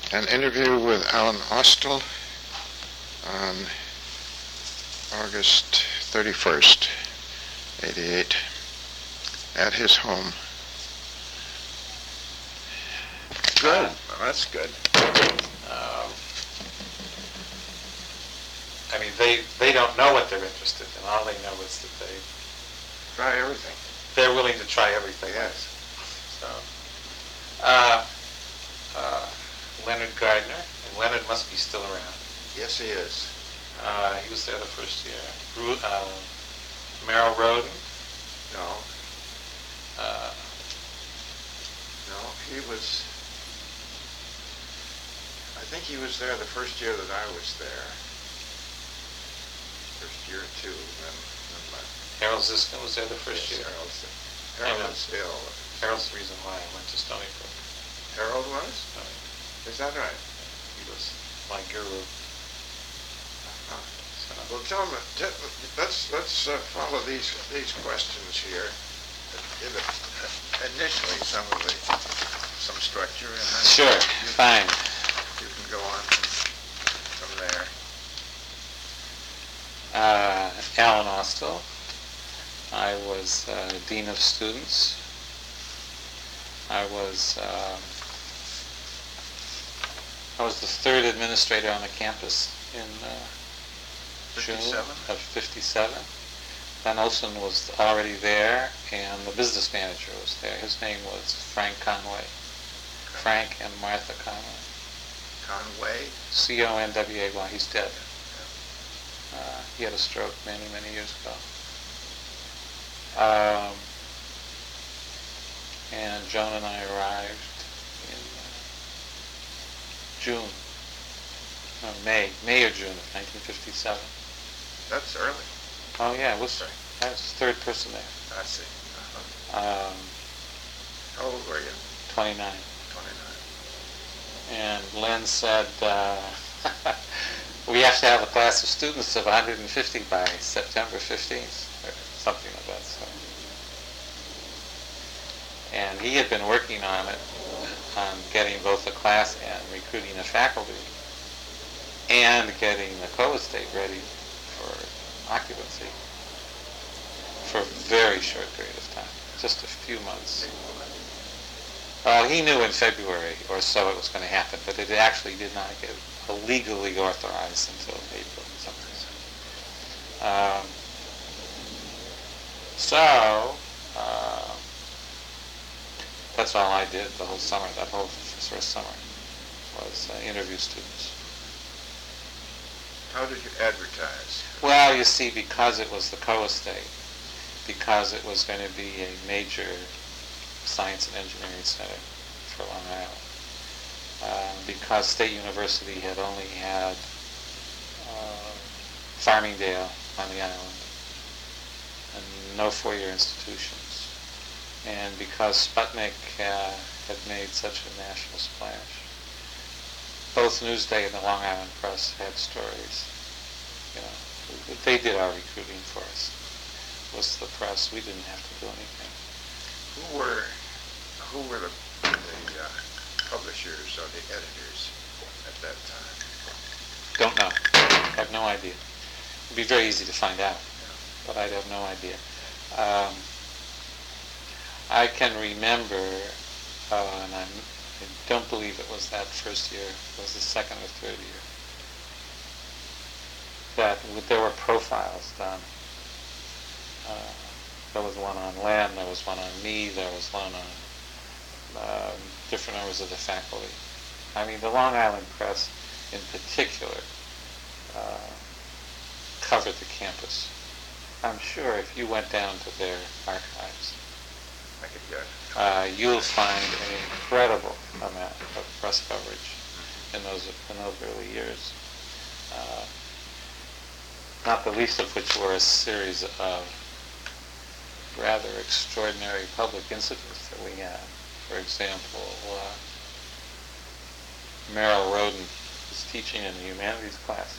an interview with Alan Austell on August 31st, 88, at his home. Good. Well, that's good. I mean, they don't know what they're interested in. All they know is that Try everything. they're willing to try everything. Yes. So, Leonard Gardner, and Leonard must be still around. Yes, he is. He was there the first year. Merrill Roden. No. No, he was... I think he was there the first year that I was there. First year or two. Then Harold Ziskin was there the first year. Harold is ill. Harold's the reason why I went to Stony Brook. Harold was? Stony Brook. Is that right? He was my guru. Well, tell me, let's follow these questions here. Initially, some structure, and then Sure, fine. You can go on from there. Alan Austell. I was Dean of Students. I was the third administrator on the campus in June 57? of 57. Van Olsen was already there, and the business manager was there. His name was Frank Conway. Okay. Frank and Martha Conway. Conway? C-O-N-W-A-Y. He's dead. He had a stroke many, many years ago. And Joan and I arrived in May or June of 1957. That's early. Oh yeah, I was the third person there. I see. How old were you? 29. 29. And Len said, we have to have a class of students of 150 by September 15th, or something like that. So. And he had been working on it, on getting both the class and recruiting the faculty, and getting the co-estate ready for occupancy for a very short period of time, just a few months. He knew in February or so it was going to happen, but it actually did not get legally authorized until April. That's all I did the whole summer. That whole first summer was interview students. How did you advertise? Well, you see, because it was the co-estate, because it was going to be a major science and engineering center for Long Island, because State University had only had Farmingdale on the island and no four-year institutions, and because Sputnik had made such a national splash. Both Newsday and the Long Island Press had stories. You know, they did our recruiting for us. It was the press. We didn't have to do anything. Who were the publishers or the editors at that time? Don't know. I have no idea. It'd be very easy to find out, but I'd have no idea. I can remember, and I don't believe it was that first year, it was the second or third year, that there were profiles done. There was one on Len, there was one on me, there was one on different members of the faculty. I mean, the Long Island Press in particular covered the campus. I'm sure if you went down to their archives, I could guess. You'll find an incredible amount of press coverage in those early years. Not the least of which were a series of rather extraordinary public incidents that we had. For example, Merrill Roden was teaching in the humanities class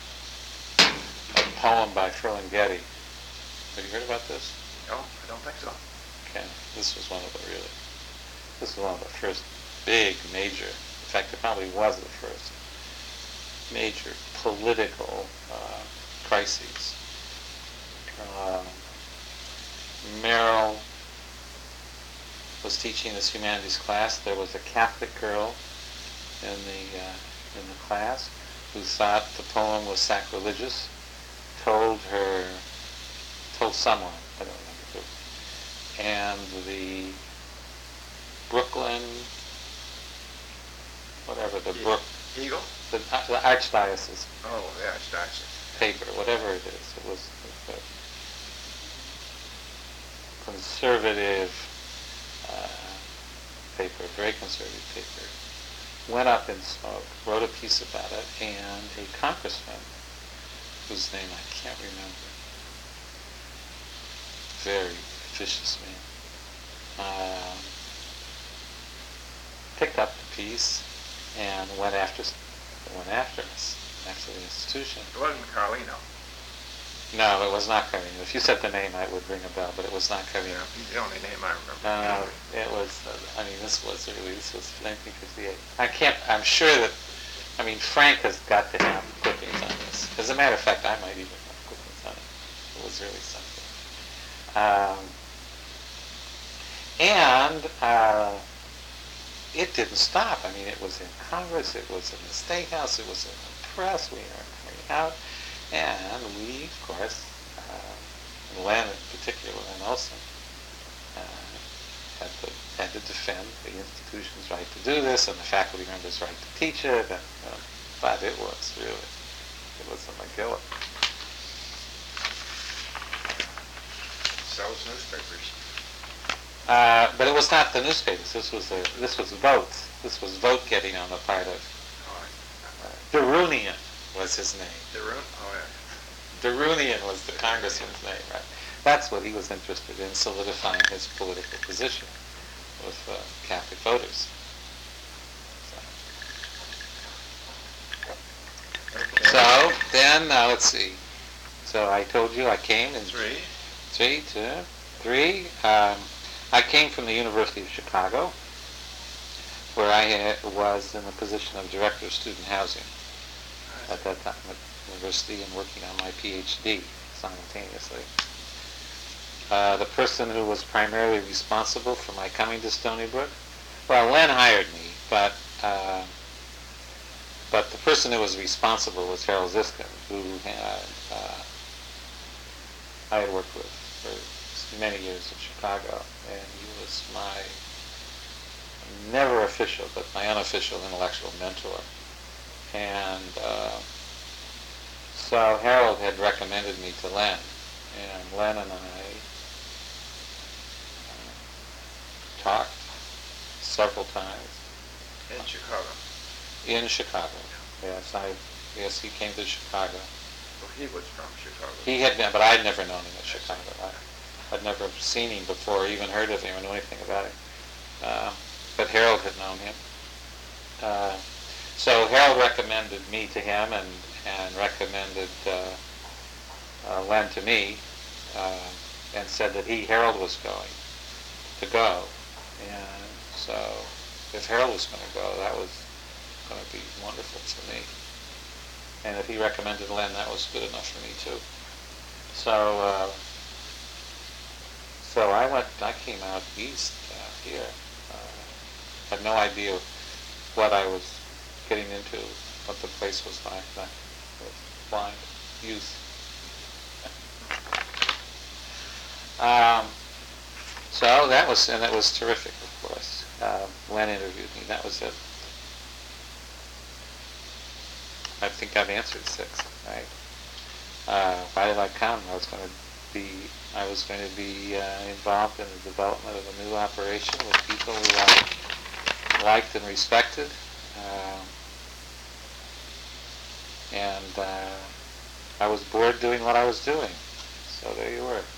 a poem by Ferlinghetti. Have you heard about this? No, I don't think so. Okay, this was one of the first big major fact, it probably was the first major political crises. Merrill was teaching this humanities class. There was a Catholic girl in the class who thought the poem was sacrilegious. Told someone, I don't remember who, and the Brooklyn, whatever the Eagle? the Archdiocese Oh, yeah, it's Dyson. paper, whatever it is, it was a conservative paper, very conservative paper, went up in smoke, wrote a piece about it, and a congressman, whose name I can't remember, very vicious man, picked up the piece and went after us, after the institution. It wasn't Carlino. No, it was not Carino. If you said the name, I would ring a bell, but it was not Carino. Yeah, he's the only name I remember. It was, this was 1958. I'm sure that, Frank has got to have clippings on this. As a matter of fact, I might even have clippings on it. It was really something. It didn't stop. It was in Congress, it was in the State House, it was in the press, we were coming out, and we, of course, Len in particular, Len Olson, had to defend the institution's right to do this and the faculty members' right to teach it, but it was a McGill. Sells newspapers. But it was not the newspapers. This was votes. This was vote getting on the part of Darunian was his name. Darun? Oh, yeah. Darunian was the congressman's name, right? That's what he was interested in, solidifying his political position with Catholic voters. So then, let's see. So I told you I came in three. I came from the University of Chicago, where I was in the position of Director of Student Housing at that time at the university and working on my PhD simultaneously. The person who was primarily responsible for my coming to Stony Brook, well, Len hired me, but the person who was responsible was Harold Ziskin, who I had worked with for many years in Chicago, and he was my never official, but my unofficial intellectual mentor. And so Harold had recommended me to Len, and Len and I talked several times. In Chicago. In Chicago, yes. Yes, he came to Chicago. Well, he was from Chicago. He had been, but I'd never known him in Chicago. I'd never seen him before, even heard of him or knew anything about him. But Harold had known him. So Harold recommended me to him and recommended Len to me, and said that Harold was going to go. And so if Harold was going to go, that was going to be wonderful for me. And if he recommended Len, that was good enough for me too. So I came out east here. Had no idea what I was getting into, what the place was like. I was blind youth. So that was terrific, of course. Len interviewed me. That was it. I think I've answered 6. Right? Why did I come? I was going to be involved in the development of a new operation with people who I liked and respected, and I was bored doing what I was doing. So there you were.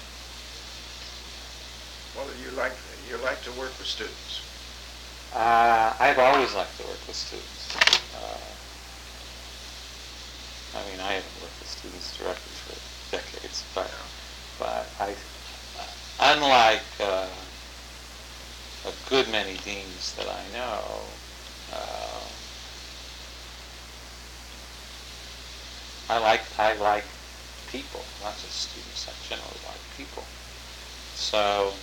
Well, you like to work with students. I've always liked to work with students. I haven't worked with students directly for decades, but unlike a good many deans that I know, I like people, not just students. I generally like people. So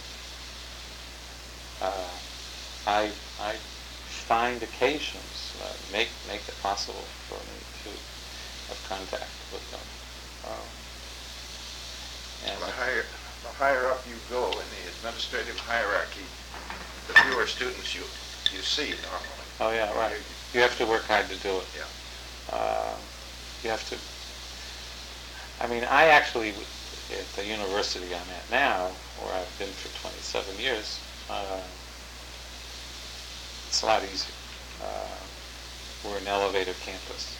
I find occasions make it possible for me to have contact with them. And The higher up you go in the administrative hierarchy, the fewer students you see normally. oh yeah, right. You have to work hard to do it. Yeah. You have to. I mean, I actually, at the university I'm at now, where I've been for 27 years, it's a lot easier. We're an elevator campus.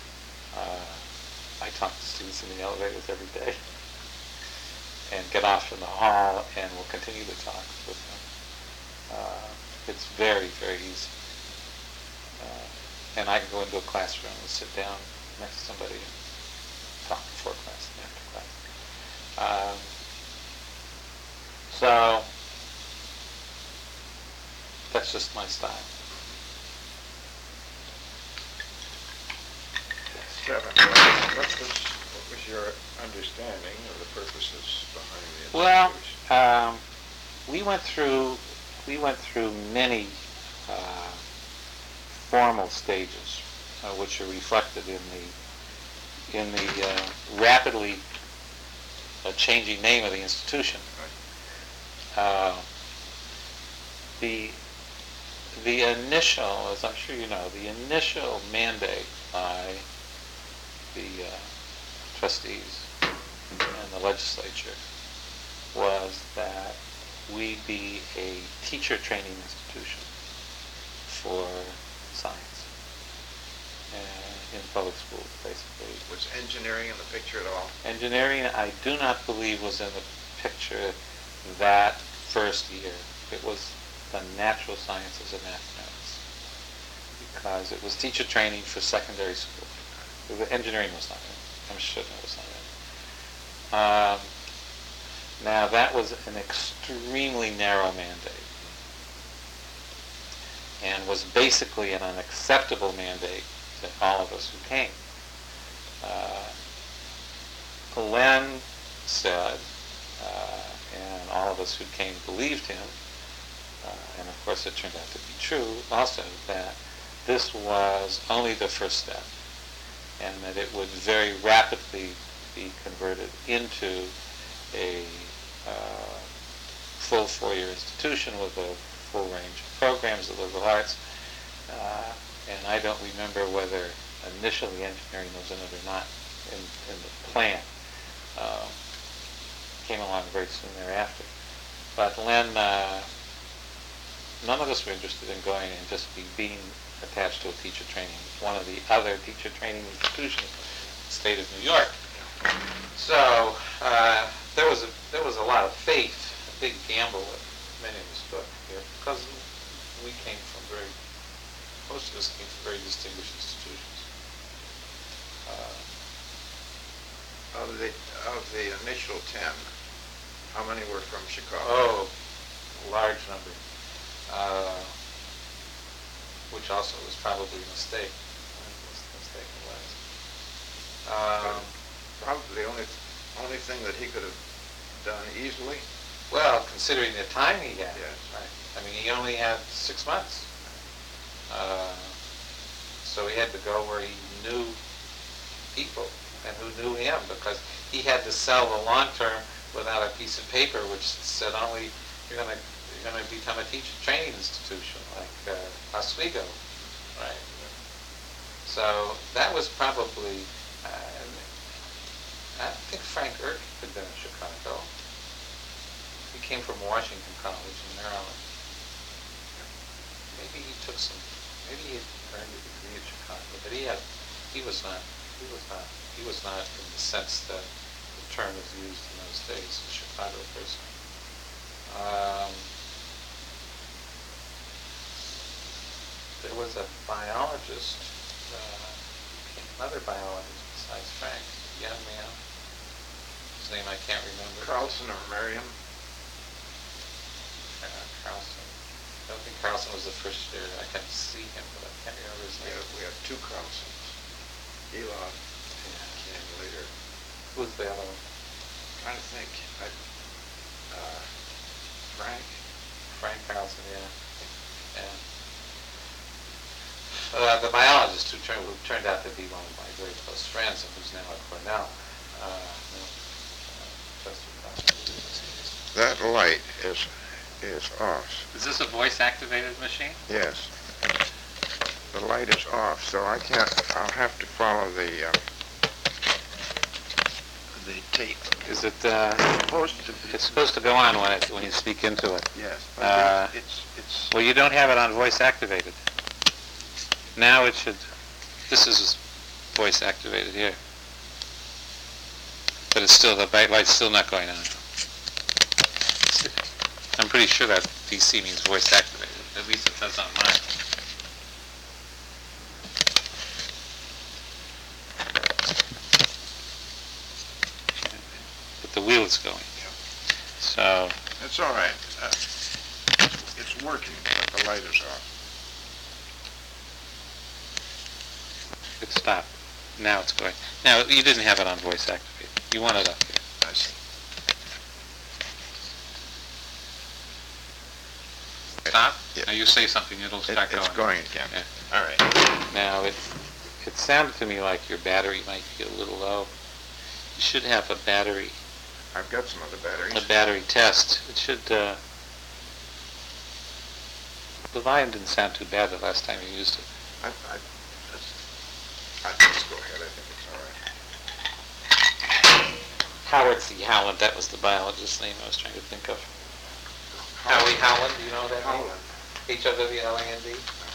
I talk to students in the elevators every day and get off in the hall and will continue to talk with them. It's very, very easy. And I can go into a classroom and sit down next to somebody and talk before class and after class. So that's just my style. 7. What was your understanding of the purposes behind the Well, institution? we went through many formal stages, which are reflected in the rapidly changing name of the institution. The initial, as I'm sure you know, the initial mandate by the trustees and the legislature was that we be a teacher training institution for science in public schools, basically. Was engineering in the picture at all? Engineering, I do not believe, was in the picture that first year. It was the natural sciences and mathematics, because it was teacher training for secondary school. The engineering was not in it. I'm sure that was not in it. Now, that was an extremely narrow mandate, and was basically an unacceptable mandate to all of us who came. Len said, and all of us who came believed him, and of course it turned out to be true also, that this was only the first step, and that it would very rapidly be converted into a full four-year institution with a full range of programs of liberal arts. And I don't remember whether initially engineering was in it or not in the plan. Came along very soon thereafter. But Len, none of us were interested in going and just being attached to a teacher training, one of the other teacher training institutions in the state of New York. So there was a lot of faith, a big gamble that many of us took here, because most of us came from very distinguished institutions. Of the initial 10, how many were from Chicago? Oh, a large number, which also was probably a mistake. I think it was a mistake in Probably the only thing that he could have done easily. Well, considering the time he had. Yes. Right. I mean, he only had 6 months. So he had to go where he knew people and who knew him, because he had to sell the long term without a piece of paper which said only you're going to become a teacher training institution like Oswego, right? So that was probably. I don't think Frank Erck had been in Chicago. He came from Washington College in Maryland. Maybe he took some. Maybe he had earned a degree at Chicago, but he was not in the sense that the term was used in those days, a Chicago person. There was a biologist, another biologist besides Frank, a young man, whose name I can't remember. Carlson or Merriam? Carlson. I don't think Carlson was the first year. I can see him, but I can't remember his name. We have two Carlsons. Elon. Yeah. name later. Who's the other one? Trying to think. Frank? Frank Carlson, yeah. Yeah. The biologist who turned out to be one of my very close friends and who's now at Cornell. That light is off. Is this a voice-activated machine? Yes. The light is off, so I can't, I'll have to follow the tape. Is it? Supposed to be. It's supposed to go on when you speak into it. Yes, but it's Well, you don't have it on voice-activated. Now it should. This is voice-activated here, but it's still the bright light's still not going on. I'm pretty sure that DC means voice-activated. At least it says on mine. But the wheel is going. So. It's all right. It's working, but the light is off. It stopped. Now it's going. Now, you didn't have it on voice activated. You want it up here. I see. Stop? Yeah. Now you say something, it'll start going. It's going again. Yeah. All right. Now, it sounded to me like your battery might be a little low. You should have a battery I've got some other batteries. test. It should, the volume didn't sound too bad the last time you used it. I'd just go ahead. I think it's all right. Howard C. Howland, that was the biologist's name I was trying to think of. Howie Howland, do you know that name? Howland. H-O-W-L-A-N-D?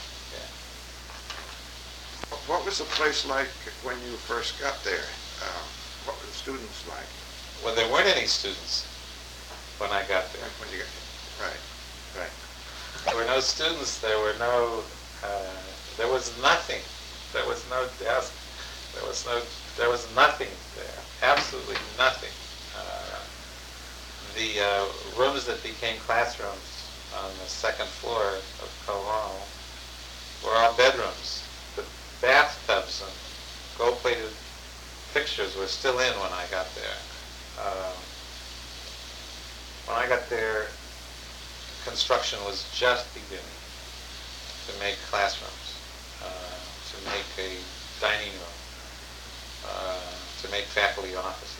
What was the place like when you first got there? What were the students like? Well, there weren't any students when I got there. When you got right. There were no students. There were no. There was nothing. There was no desk. There was nothing there. Absolutely nothing. The rooms that became classrooms on the second floor of Coval were all bedrooms. The bathtubs and gold-plated fixtures were still in when I got there. When I got there, construction was just beginning to make classrooms, to make a dining room, to make faculty offices.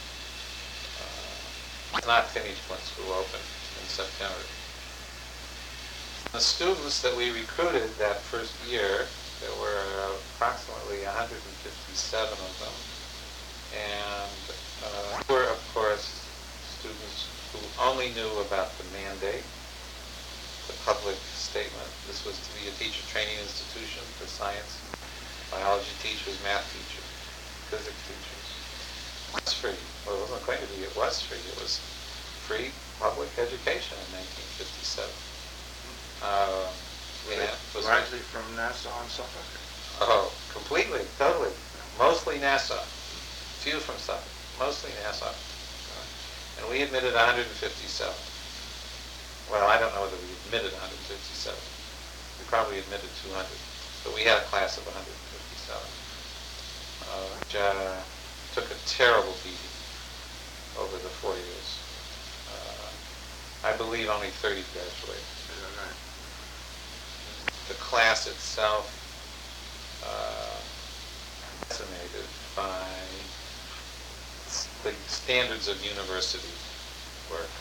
It's not finished when school opened in September. The students that we recruited that first year, there were approximately 157 of them, and were, of course, students who only knew about the mandate, the public statement. This was to be a teacher training institution for science, biology teachers, math teachers, physics teachers. It was free. Well, it wasn't going to be. It was free. It was free public education in 1957. Was largely from Nassau and Suffolk? Oh, completely, totally. Mostly Nassau. Few from Suffolk. Mostly Nassau. And we admitted 157. Well, I don't know whether we admitted 157. We probably admitted 200. But we had a class of 157. Which took a terrible beating over the 4 years. I believe only 30 graduated. The class itself fascinated by the standards of university work.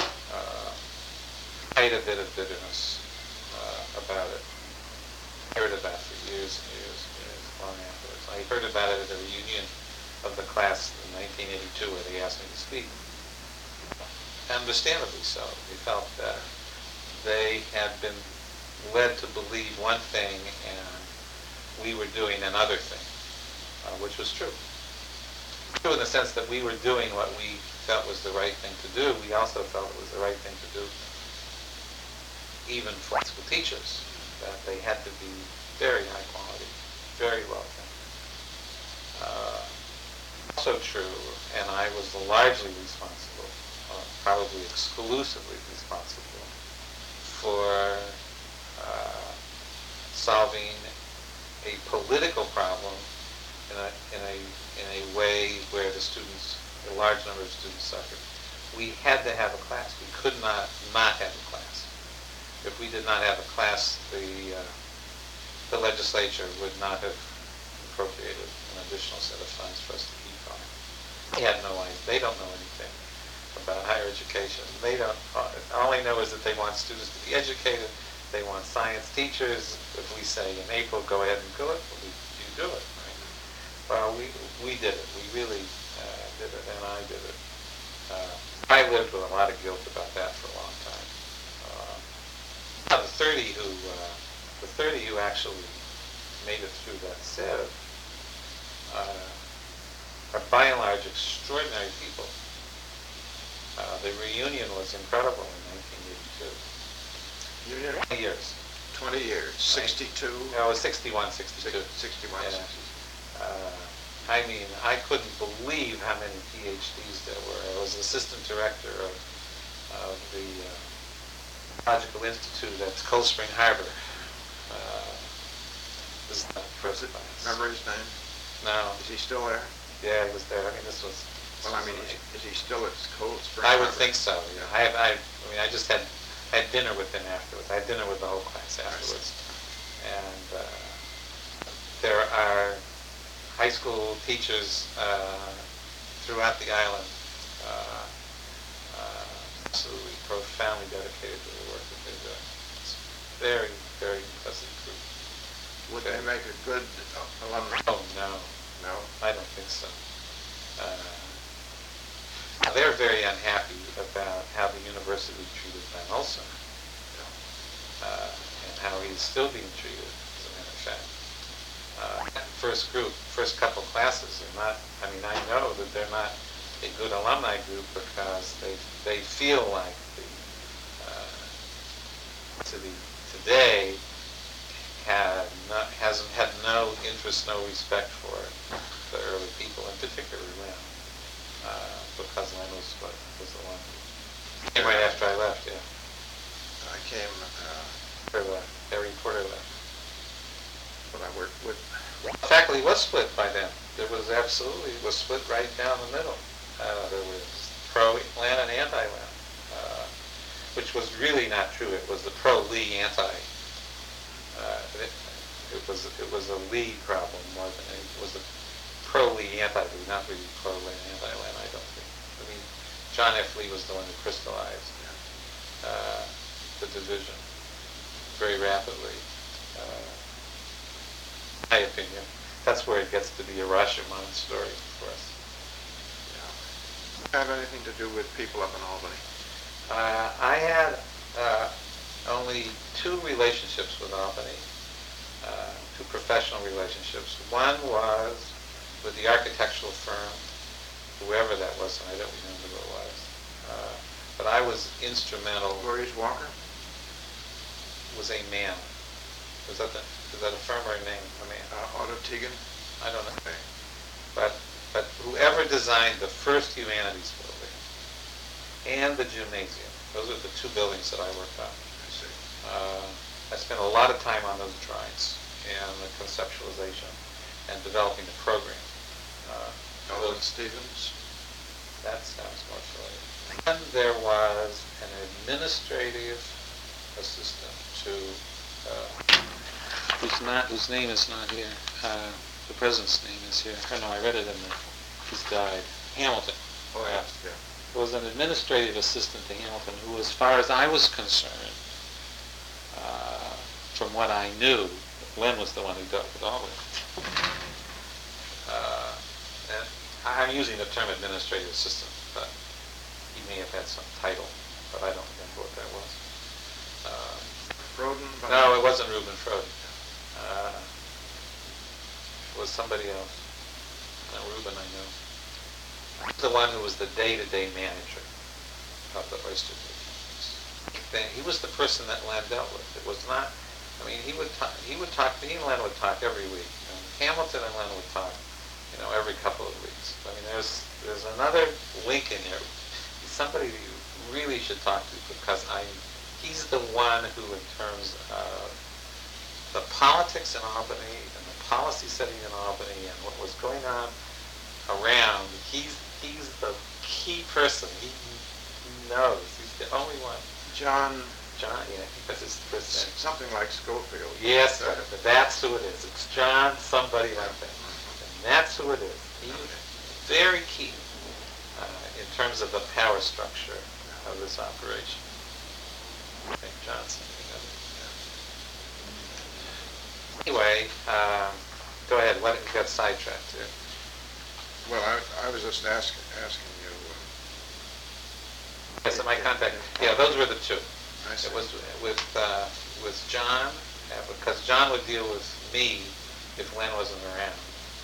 Quite a bit of bitterness about it. I heard about it for years and years and years, long afterwards. I heard about it at a reunion of the class in 1982 where they asked me to speak. Understandably so. They felt that they had been led to believe one thing and we were doing another thing, which was true. True in the sense that we were doing what we felt was the right thing to do. We also felt it was the right thing to do even for school teachers, that they had to be very high quality, very well trained. Also true, and I was largely responsible, probably exclusively responsible, for solving a political problem in a in a way where the students, a large number of students suffered. We had to have a class. We could not have a class. If we did not have a class, the legislature would not have appropriated an additional set of funds for us to keep on. They had no idea. They don't know anything about higher education. They don't. All they know is that they want students to be educated. They want science teachers. If we say in April, go ahead and do it, well, you do it. Right? Well, we did it. We really did it, and I did it. I lived with a lot of guilt about that for a long time. Now the 30 who actually made it through that sieve are by and large extraordinary people. The reunion was incredible in 1982. You did 20 years. 20 years, 62? No, it was 61, 62. 61, Yeah. 62. I mean, I couldn't believe how many PhDs there were. I was assistant director of the Biological Institute at Cold Spring Harbor. This is not first class. Remember his name? No. Is he still there? Yeah, he was there. I mean, this was. Well, I mean, is he still at Cold Spring I would Harbor? think so. Yeah. I mean, I just had dinner with him afterwards. I had dinner with the whole class afterwards, and there are high school teachers throughout the island absolutely profoundly dedicated to the work that they're doing. It's very, very impressive group. Would they make a good alumni? Oh, no. No? I don't think so. They're very unhappy about how the university treated Van Olson, and how he's still being treated, as a matter of fact. That first couple classes are not, I mean, I know that they're not a good alumni group because they feel like the today hasn't had no interest, no respect for the early people, in particular Len, because Len was the one who came right after I left. Yeah, I came, Harry Porter left. but I worked with. The faculty was split by then. It was split right down the middle. There was pro-Len and anti-Len, which was really not true. It was the pro-Lee, anti. It was a Lee problem more than it was a pro-Lee, anti-Lee, not really pro-Len, anti-Len. I don't think. I mean, John F. Lee was the one who crystallized the division very rapidly. My opinion. That's where it gets to be a Rashomon story for us. Have anything to do with people up in Albany? I had only two relationships with Albany, two professional relationships. One was with the architectural firm, whoever that was, and I don't remember who it was. But I was instrumental. Maurice Walker? Was a man. Is that a firm or a name? A man. Otto Tegan? I don't know. Okay. But whoever designed the first humanities building and the gymnasium, those are the two buildings that I worked on. I see. I spent a lot of time on those drawings and the conceptualization and developing the program. Ellen Stevens? That sounds more familiar. And there was an administrative assistant to whose name is not here. The president's name is here. Oh no, I read it in the. He's died. Hamilton. Oh, yes, yeah. There was an administrative assistant to Hamilton who, as far as I was concerned, from what I knew, Len was the one who dealt with all of it. And I'm using the term administrative assistant, but he may have had some title, but I don't remember what that was. Froden? No, it wasn't Reuben Froden. It was somebody else. No, Reuben I know. The one who was the day-to-day manager of the oyster business. He was the person that Len dealt with. It was not. I mean, he would talk. He and Len would talk every week. And Hamilton and Len would talk, every couple of weeks. I mean, there's another link in here. He's somebody you really should talk to because he's the one who, in terms of the politics in Albany and the policy setting in Albany and what was going on around. He's the key person. He knows. He's the only one. John, John, yeah, I think that's his first name. something like Schofield. Yes, sir. That's who it is. It's John somebody like that. And that's who it is. He's very key in terms of the power structure of this operation. I think Johnson. Anyway, go ahead. What got sidetracked here? Well, I was just asking you. Yes, my contact. Yeah, those were the two. I see. It was with John, because John would deal with me if Len wasn't around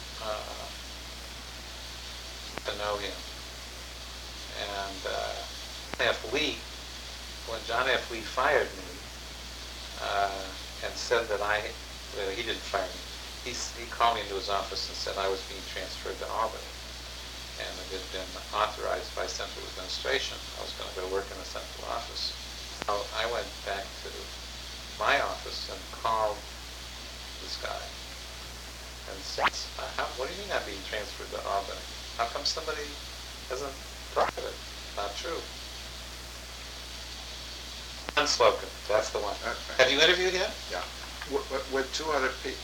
to know him. And when John F. Lee fired me and said that he didn't fire me. He called me into his office and said I was being transferred to Albany. And it had been authorized by central administration. I was going to go work in the central office. So I went back to my office and called this guy and said, what do you mean I'm being transferred to Albany? How come somebody hasn't thought of it? Not true. Unspoken, that's the one. Have you interviewed him? Yeah. With two other people.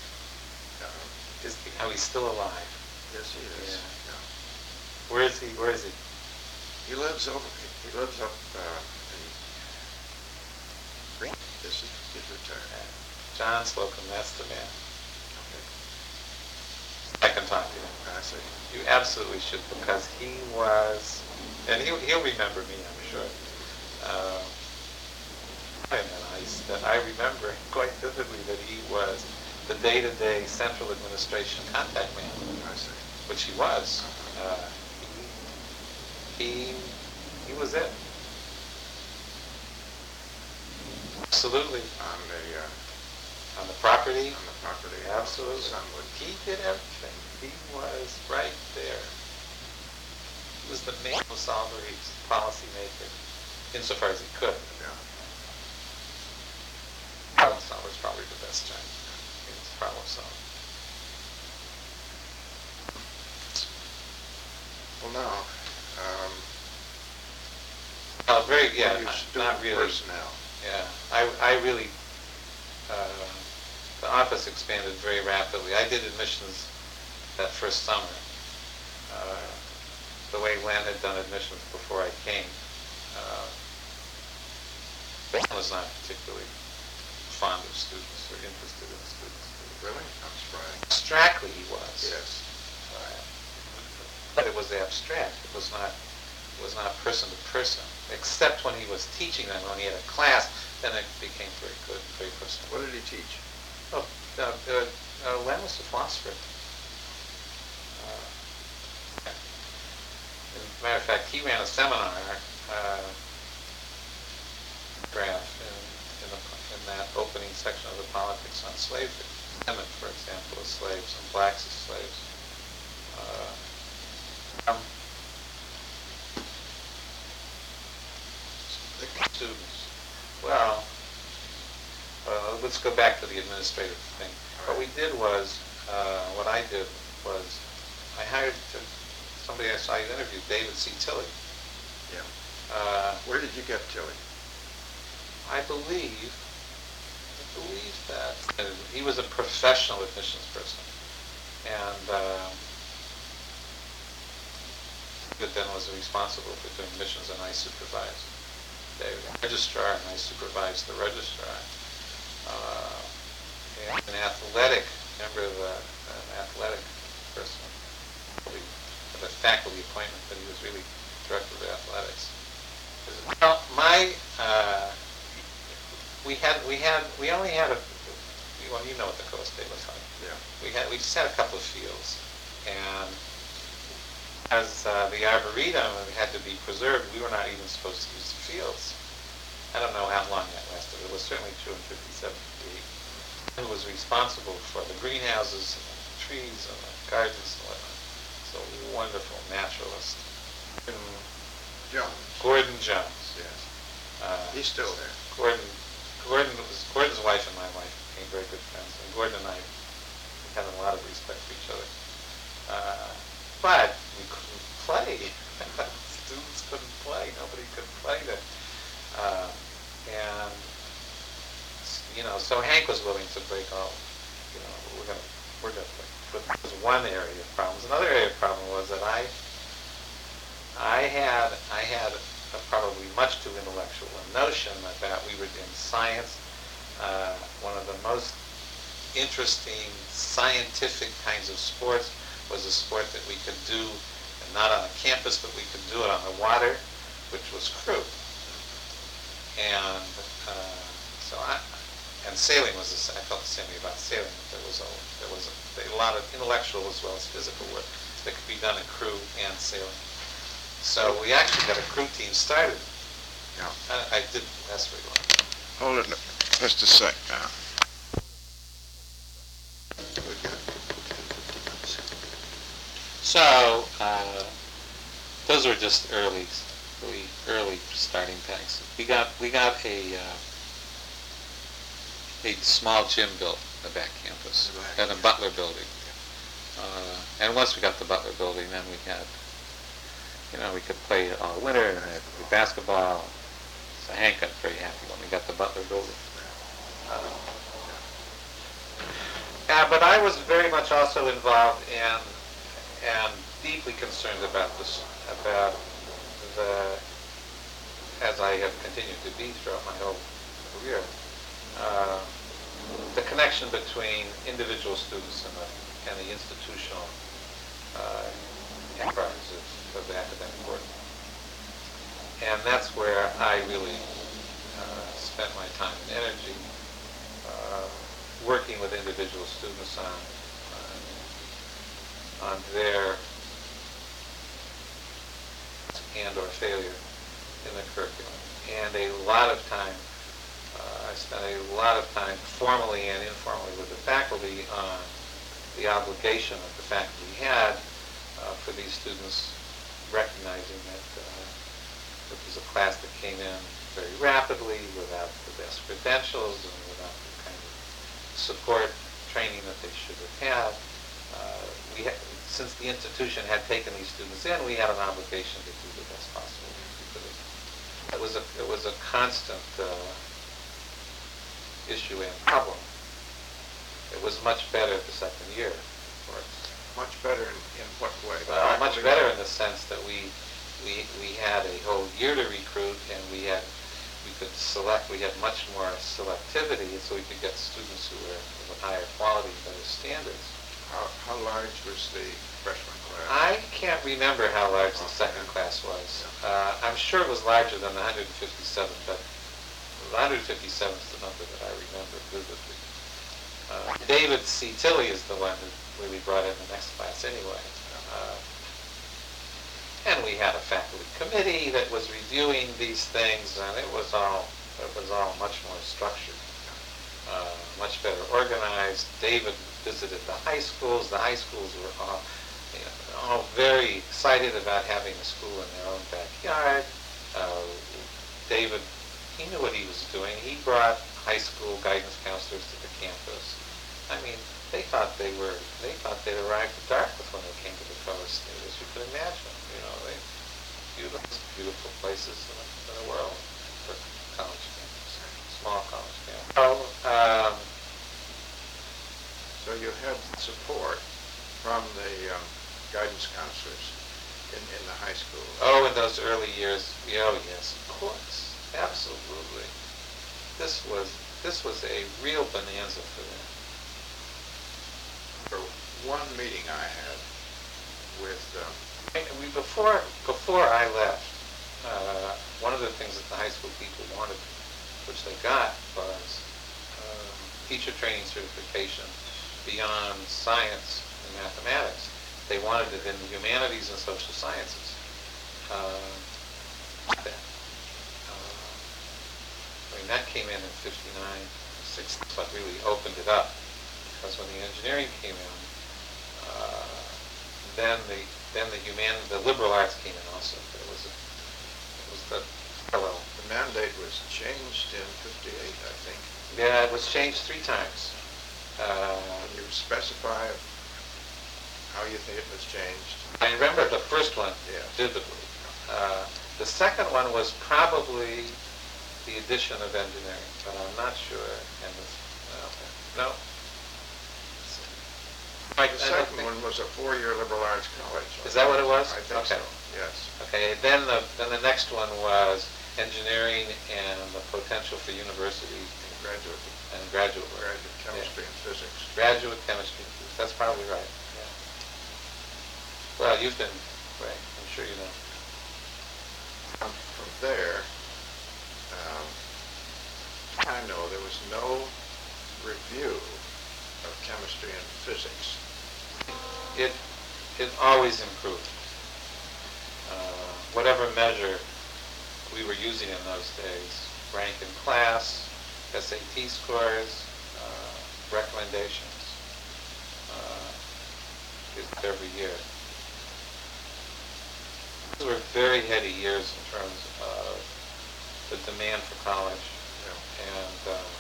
He's still alive. Yes, he is. Yeah. Yeah. Where is he? He lives up in. He's retired. John Slocum, that's the man. Okay. I can talk to you. I see. You absolutely should, because he was, and he'll remember me, I'm sure. That I remember quite vividly that he was the day-to-day central administration contact man, I see. which he was. He was it. Absolutely. On the property. On the property. Absolutely. Sunwood. He did everything. He was right there. He was the main policy maker, insofar as he could. Yeah. Problem solver is probably the best term. It's problem solver. Well, now, not really. Personnel. Yeah, I really, the office expanded very rapidly. I did admissions that first summer, the way Len had done admissions before I came. Len was not particularly fond of students or interested in students. Really? I'm surprised. Abstractly he was. Yes. But it was abstract. It was not person to person, except when he was teaching them. When he had a class, then it became very good, very personal. What did he teach? Oh, Len was a philosopher. As a matter of fact, he ran a seminar in that opening section of the Politics on Slavery. Emmett, for example, as slaves and blacks as slaves. Students. Well, let's go back to the administrative thing. What we did was, what I did was, I hired somebody I saw you interview, David C. Tilley. Yeah. Where did you get Tilley? I believe that he was a professional admissions person, and that then was responsible for doing admissions, and I supervised the registrar, and I supervised the registrar. And an athletic member of an athletic person, the faculty appointment, but he was really director of athletics. Well, we only had well, you know what the Coast Day was like. Yeah. We just had a couple of fields, and as the Arboretum had to be preserved, we were not even supposed to use the fields. I don't know how long that lasted. It was certainly true in 57, 58. Who was responsible for the greenhouses and the trees and the gardens and whatnot. So wonderful naturalist. Jones. Gordon Jones. Yes. He's still there. Gordon's wife and my wife became very good friends, and Gordon and I had a lot of respect for each other. But so Hank was willing to break all, we're gonna play. But that was one area of problems. Another area of problem was that I had a probably much too intellectual a notion about we were in science. One of the most interesting scientific kinds of sports was a sport that we could do, not on a campus, but we could do it on the water, which was crew. And and sailing was I felt the same way about sailing. There was a lot of intellectual as well as physical work that could be done in crew and sailing. So we actually got a crew team started. Yeah. I didn't last very long. Hold it just a sec now. So those were just early starting things. We got a small gym built in the back campus and a Butler building. And once we got the Butler building, then we had, we could play all winter and have basketball. So Hank got very happy when we got the Butler building. But I was very much also involved and deeply concerned about as I have continued to be throughout my whole career, the connection between individual students and the institutional enterprise of the academic work. And that's where I really spent my time and energy working with individual students on their and or failure in the curriculum. And I spent a lot of time formally and informally with the faculty on the obligation that the faculty had for these students, recognizing that it was a class that came in very rapidly without the best credentials and without the kind of support training that they should have had. Since the institution had taken these students in, we had an obligation to do the best possible. Because it was a constant issue and problem. It was much better the second year for us. Much better in what way? Well, much better in the sense that we had a whole year to recruit, and we could select. We had much more selectivity, so we could get students who were of a higher quality, better standards. How large was the freshman class? I can't remember how large the second class was. I'm sure it was larger than the 157, but the 157 is the number that I remember vividly. David C. Tilley is the one who really brought in the next class anyway. And we had a faculty committee that was reviewing these things, and it was all much more structured, much better organized. David visited the high schools. The high schools were all very excited about having a school in their own backyard. David, he knew what he was doing. He brought high school guidance counselors to the campus. I mean, they thought they'd arrived at Dartmouth when they came to the coast, as you can imagine. Beautiful places in the world for college camps, small college camps. So you had support from the guidance counselors in the high school. Oh, in those early years, oh yes, of course, absolutely. This was a real bonanza for them. For one meeting I had with before I left, one of the things that the high school people wanted, which they got, was teacher training certification beyond science and mathematics. They wanted it in the humanities and social sciences. That came in 59, 60, but really opened it up. Because when the engineering came in, then the liberal arts came in also. It was the parallel. The mandate was changed in 58, I think. Yeah, it was changed 3 times. Can you specify how you think it was changed? I remember the first one vividly. The second one was probably the addition of engineering, but I'm I'm not sure. And no. The second one was a 4-year liberal arts college. Is that what it was? I think Okay. so, yes. Okay, then the next one was engineering and the potential for university Graduate, and graduate work. graduate chemistry and physics. Graduate chemistry. That's probably right. Yeah. Well, you've been, right? I'm sure you know. From there, I know there was no review of chemistry and physics. It always improved. Whatever measure we were using in those days, rank in class, SAT scores, recommendations, every year. Those were very heady years in terms of the demand for college, and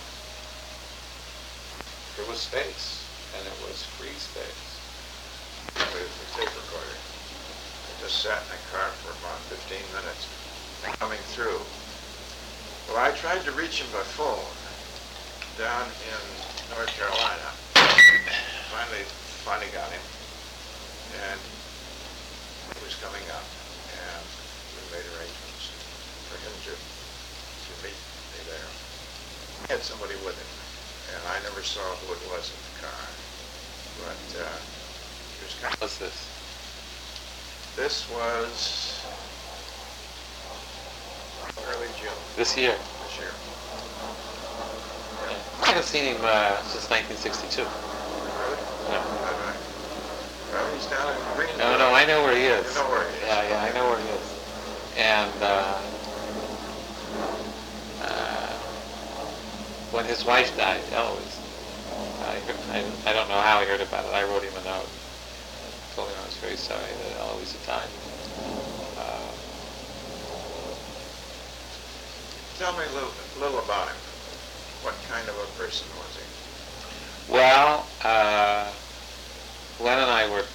there was space, and it was free space. With the tape recorder. I just sat in the car for about 15 minutes coming through. Well, I tried to reach him by phone down in North Carolina. Finally got him, and he was coming up, and we made arrangements for him to meet me there. He had somebody with him, and I never saw who it was in the car, but he was kind of... What's this? This was early June This year. this year. I haven't seen him since 1962. Really? No. Right. Well, he's down in Green. No, I know where he is. You know where he is. Yeah, I know where he is. And when his wife died, Eloise, I don't know how he heard about it. I wrote him a note. Told him I was very sorry that Eloise had died. Tell me a little about him. What kind of a person was he? Well, Len and I worked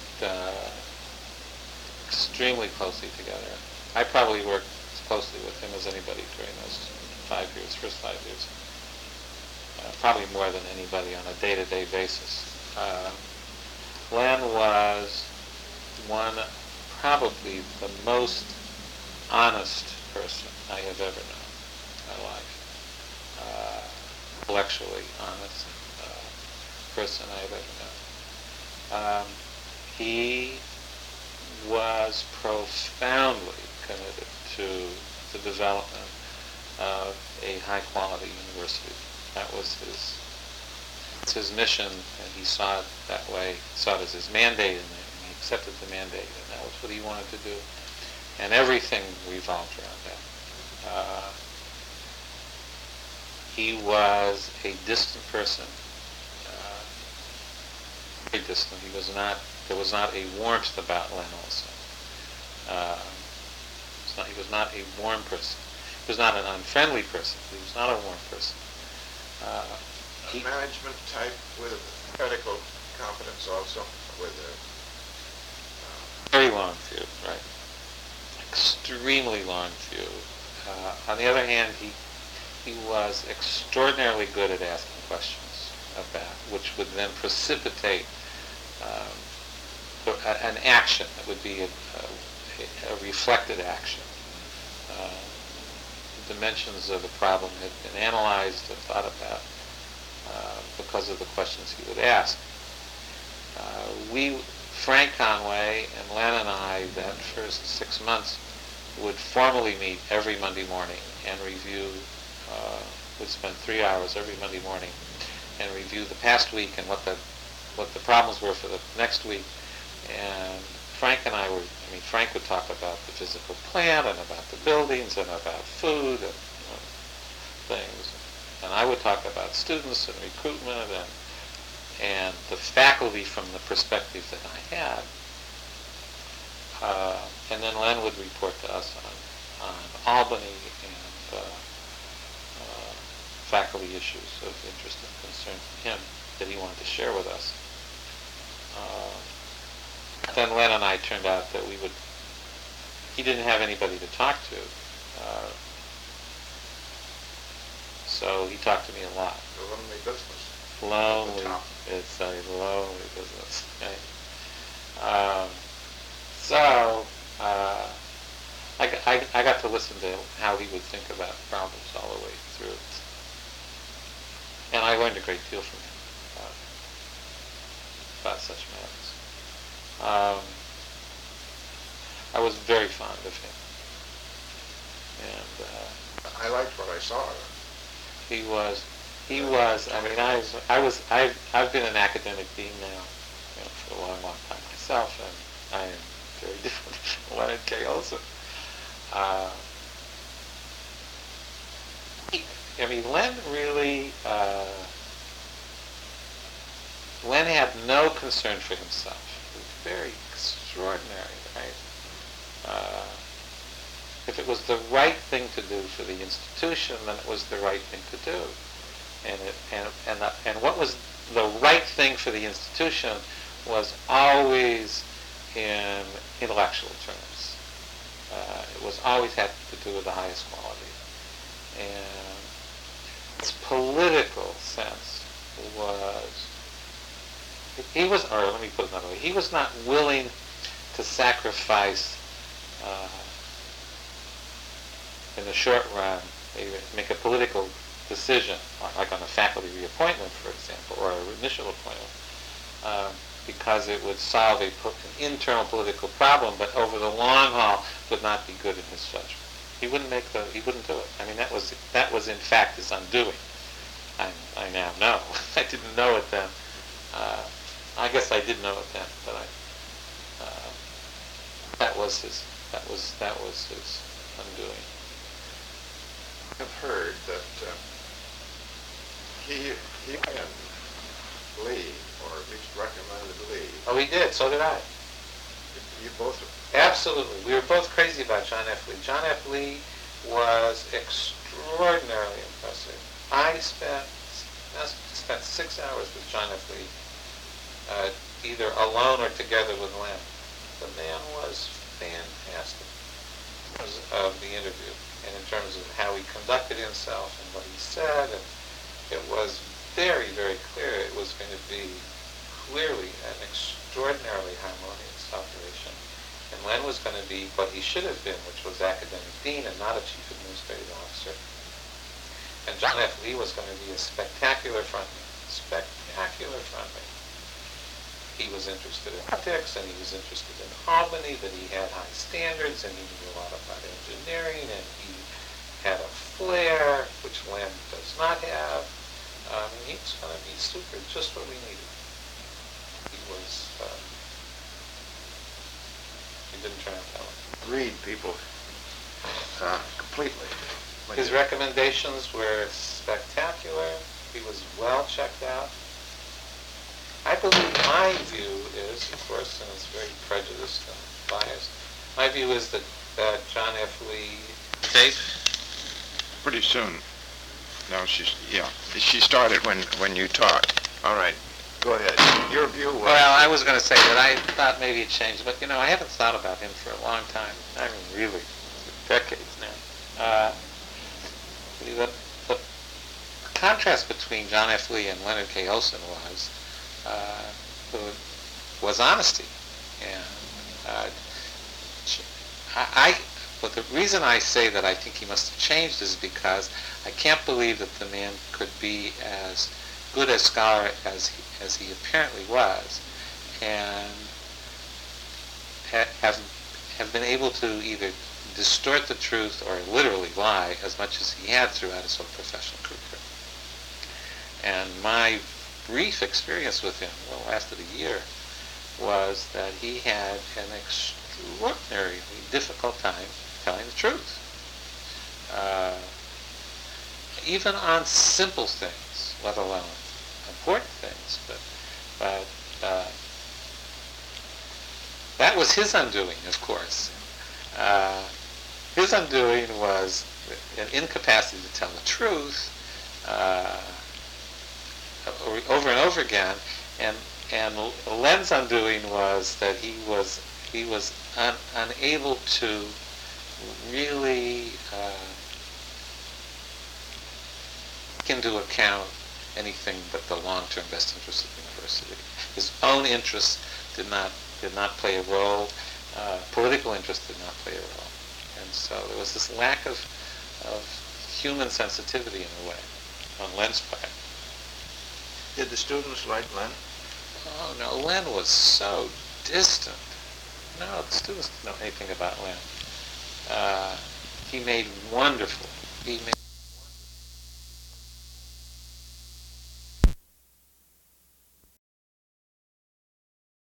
extremely closely together. I probably worked as closely with him as anybody during those 5 years, first 5 years. Probably more than anybody on a day-to-day basis. Len was probably the most honest person I have ever known in my life. Intellectually honest person I have ever known. He was profoundly committed to the development of a high-quality university. That was his mission, and he saw it that way, saw it as his mandate, and he accepted the mandate, and that was what he wanted to do. And everything revolved around that. He was a distant person, very distant. There was not a warmth about Len Olson. He was not a warm person. He was not an unfriendly person. He was not a warm person. A management type with critical competence also, with very long view, right? Extremely long view. On the other hand, he was extraordinarily good at asking questions about, which would then precipitate an action that would be a reflected action. The dimensions of the problem had been analyzed and thought about because of the questions he would ask. Frank Conway and Len and I, that first 6 months, would formally meet every Monday morning and review, would spend 3 hours every Monday morning and review the past week and what the problems were for the next week. And Frank and I Frank would talk about the physical plant and about the buildings and about food and things. And I would talk about students and recruitment and the faculty from the perspective that I had. And then Len would report to us on Albany and faculty issues of interest and concern to him that he wanted to share with us. Then Len and I turned out that he didn't have anybody to talk to. So he talked to me a lot. The lonely business. Lonely, top. it's a lonely business. Right? So I got to listen to how he would think about problems all the way through. And I learned a great deal from him about such matters. I was very fond of him. And I liked what I saw of him. I've been an academic dean now, for a long, long time myself, and I am very different from Leonard K. Olson. Len really, Len had no concern for himself. He was very extraordinary, right? If it was the right thing to do for the institution, then it was the right thing to do. And what was the right thing for the institution was always in intellectual terms. It was always had to do with the highest quality. And his political sense was, or let me put it another way, he was not willing to sacrifice in the short run, make a political decision, like on a faculty reappointment, for example, or an initial appointment, because it would solve an internal political problem, but over the long haul would not be good in his judgment. He wouldn't do it. I mean, that was in fact his undoing. I now know. I didn't know it then. I guess I did know it then, but that was his undoing. I've heard that he and Lee, or at least recommended Lee. Oh, he did. So did I. You both. Absolutely. We were both crazy about John F. Lee. John F. Lee was extraordinarily impressive. I spent 6 hours with John F. Lee, either alone or together with Len. The man was fantastic in terms of the interview and in terms of how he conducted himself and what he said. And it was very, very clear it was going to be clearly an extraordinarily harmonious operation. And Len was going to be what he should have been, which was academic dean and not a chief administrative officer. And John F. Lee was going to be a spectacular frontman. Spectacular frontman. He was interested in politics, and he was interested in Albany, that he had high standards, and he knew a lot about engineering, and he had a flair, which Len does not have. He was going to be super, just what we needed. He was, he didn't turn out that way. Read people completely. His recommendations were spectacular. He was well checked out. I believe my view is, of course, and it's very prejudiced and biased, my view is that John F. Lee... Tape? Pretty soon. No, she started when you talked. All right, go ahead. Your view was... Well, I was going to say that I thought maybe it changed, but, I haven't thought about him for a long time. I mean, really, decades now. The contrast between John F. Lee and Leonard K. Olson was honesty. And but the reason I say that I think he must have changed is because I can't believe that the man could be as good a scholar as he apparently was, and have been able to either distort the truth or literally lie as much as he had throughout his whole professional career. And my brief experience with him, well, lasted a year, was that he had an extraordinarily difficult time telling the truth. Even on simple things, let alone important things. But that was his undoing, of course. His undoing was an incapacity to tell the truth over and over again, and Len's undoing was that he was unable to really take into account anything but the long-term best interest of the university. His own interests did not play a role. Political interest did not play a role. And so there was this lack of human sensitivity in a way on Len's part. Did the students like Len? Oh no, Len was so distant. No, the students didn't know anything about Len. He made